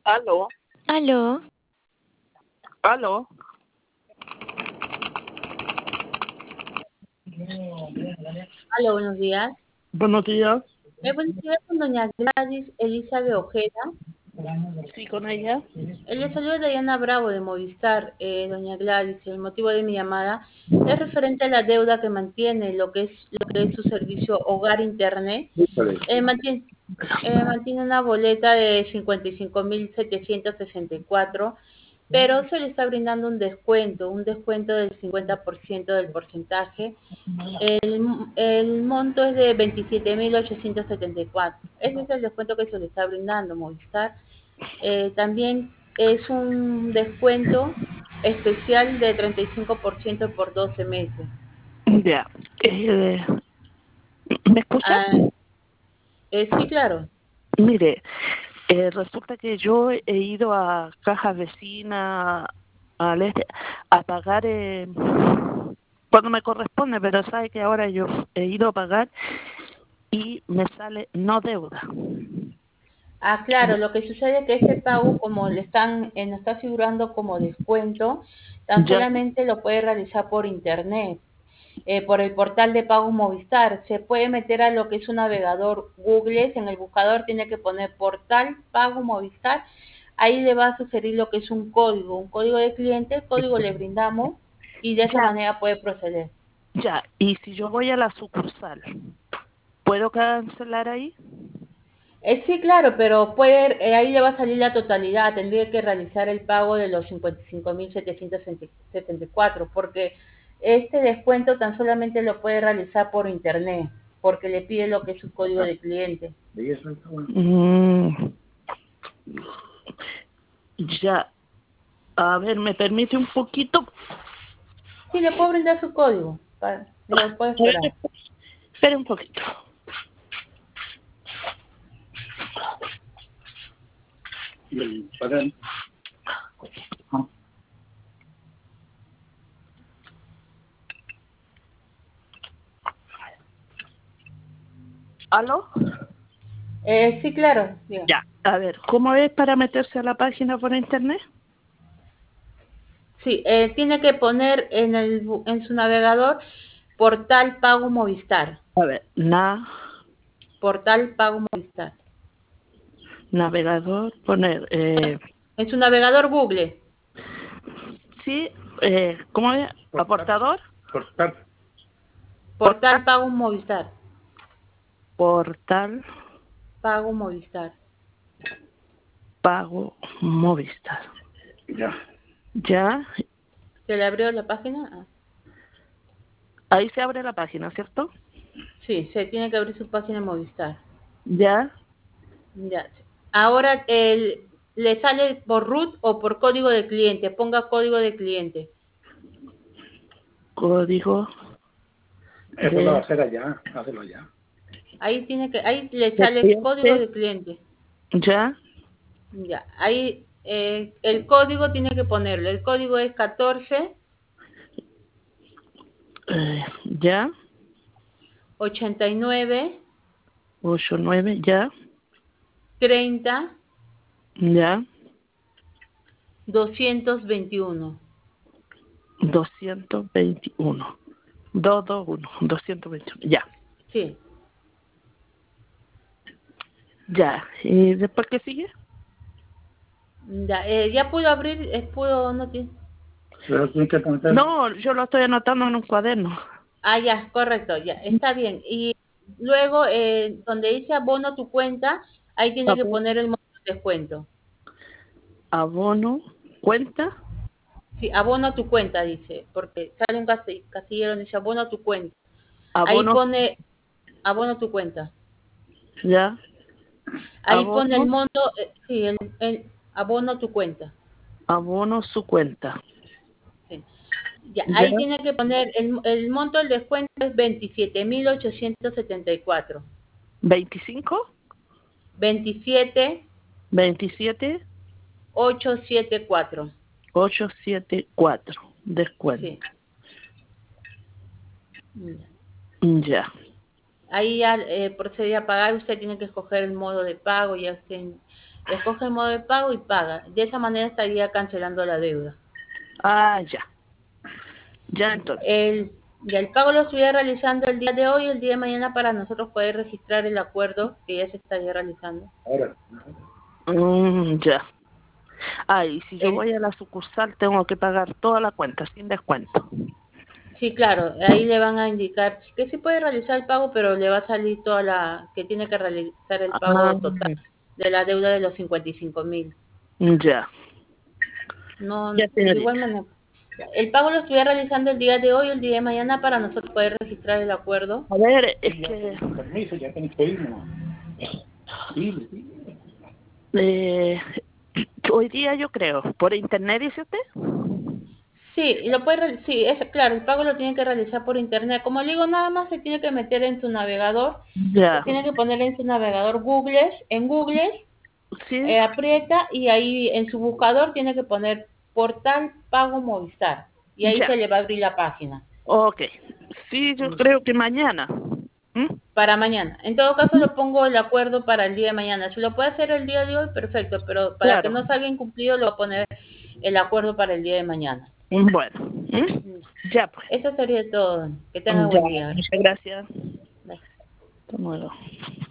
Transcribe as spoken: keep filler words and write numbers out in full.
Aló, Aló, aló. Hola, buenos días. Buenos días. Eh, buenos días con doña Gladys Elizabeth Ojeda. Sí, con ella. Eh, le saluda Diana Bravo de Movistar. Eh, doña Gladys, el motivo de mi llamada es referente a la deuda que mantiene lo que es lo que es su servicio Hogar Internet. Eh, mantiene, eh, mantiene una boleta de cincuenta y cinco mil setecientos sesenta y cuatro, pero se le está brindando un descuento, un descuento del cincuenta por ciento del porcentaje. El, el monto es de veintisiete mil ochocientos setenta y cuatro. Ese es el descuento que se le está brindando Movistar. Eh, también es un descuento especial de treinta y cinco por ciento por doce meses. Ya. Eh, ¿Me escucha? Ah, eh, sí, claro. Mire, eh, resulta que yo he ido a Caja Vecina al este, a pagar eh, cuando me corresponde, pero sabe que ahora yo he ido a pagar y me sale no deuda. Ah, claro, lo que sucede es que ese pago, como le están, eh, nos está figurando como descuento, tan Ya. solamente lo puede realizar por internet, eh, por el portal de pago Movistar. Se puede meter a lo que es un navegador Google, en el buscador tiene que poner portal pago Movistar, ahí le va a sugerir lo que es un código, un código de cliente, el código le brindamos y de esa Ya, manera puede proceder. ya. Y si yo voy a la sucursal, ¿puedo cancelar ahí? Eh, sí, claro, pero puede, eh, ahí le va a salir la totalidad. Tendría que realizar el pago de los cincuenta y cinco mil setecientos setenta y cuatro, porque este descuento tan solamente lo puede realizar por internet, porque le pide lo que es su código de cliente. Mm, ya. A ver, ¿me permite un poquito? Sí, le puedo brindar su código, para, lo puede A ver, esperar. espere un poquito. ¿Aló? Eh, sí, claro, diga. Ya. A ver, ¿cómo es para meterse a la página por internet? Sí, eh, tiene que poner en, el, bu- en su navegador portal pago Movistar, A ver, na, portal pago Movistar. navegador, poner, eh, En su navegador Google, sí, eh, ¿cómo es? Aportador, portal, portal pago Movistar. portal, Pago Movistar. pago, Movistar. Ya. Ya, ¿Se le abrió la página? Ah, ahí se abre la página, ¿cierto? sí, se tiene que abrir su página Movistar. Ya, Ya. Ahora el, le sale por root o por código de cliente. Ponga código de cliente. código Eso lo va a de hacer allá, hazlo allá. Ahí tiene que, ahí le de sale código cliente, de cliente. ya, Ya. Ahí eh, el código tiene que ponerlo. El código es catorce eh, ya, ochenta y nueve ocho, nueve, ya, treinta ya, doscientos veintiuno. doscientos veintiuno. doscientos veintiuno, doscientos veintiuno, ya, Sí. ya. ¿Y después qué sigue? Ya, eh, ya pudo abrir, eh, pudo, no tiene. Pero tiene que poner... No, yo lo estoy anotando en un cuaderno. Ah, ya, correcto, ya, está bien. Y luego, eh, donde dice abono tu cuenta, ahí tiene que Abo- poner el monto de descuento. Abono, cuenta, Sí, abono tu cuenta, dice, porque sale un casti- casillero donde dice abono tu cuenta. Ahí abono, pone abono tu cuenta. ya, Ahí pone el abono, monto, eh, sí, el, el abono tu cuenta. abono su cuenta. Sí. Ya, Ya, ahí tiene que poner el, el monto del descuento es veintisiete mil ochocientos setenta y cuatro. veinticinco, veintisiete mil veintisiete, ochocientos setenta y cuatro. ochocientos setenta y cuatro, Sí. descuento. Ya. Ya, Ahí ya eh, procede a pagar, usted tiene que escoger el modo de pago, ya usted escoge el modo de pago y paga. De esa manera estaría cancelando la deuda. Ah, ya. Ya entonces. El, ya el pago lo estuviera realizando el día de hoy y el día de mañana para nosotros poder registrar el acuerdo que ya se estaría realizando. Mm, ya. Ah, y si yo El, voy a la sucursal tengo que pagar toda la cuenta sin descuento. sí, claro, ahí le van a indicar que sí puede realizar el pago, pero le va a salir toda la, que tiene que realizar el Ah, pago total de la deuda de los cincuenta y cinco mil. ya. No, Ya, de señorita. igual manera. El pago lo estuviera realizando el día de hoy o el día de mañana para nosotros poder registrar el acuerdo. A ver, es Sí, ya que tenés permiso, ya tenés que irnos. Sí, sí. eh, hoy día yo creo, por internet dice usted. Sí, y lo puede, reali- sí, es claro, el pago lo tiene que realizar por internet. Como le digo, nada más se tiene que meter en su navegador, Ya. tiene que poner en su navegador Google, en Google, Sí, eh, aprieta y ahí en su buscador tiene que poner portal pago Movistar y ahí ya. se le va a abrir la página. Ok. Sí, yo creo que mañana. ¿Mm? Para mañana. En todo caso, lo pongo el acuerdo para el día de mañana. Si lo puede hacer el día de hoy, perfecto, pero para que Claro. no salga incumplido, lo voy a poner el acuerdo para el día de mañana. Bueno. ¿Mm? Ya pues. Eso sería todo. Que tenga Ya. buen día. Muchas gracias. Bye. Hasta luego.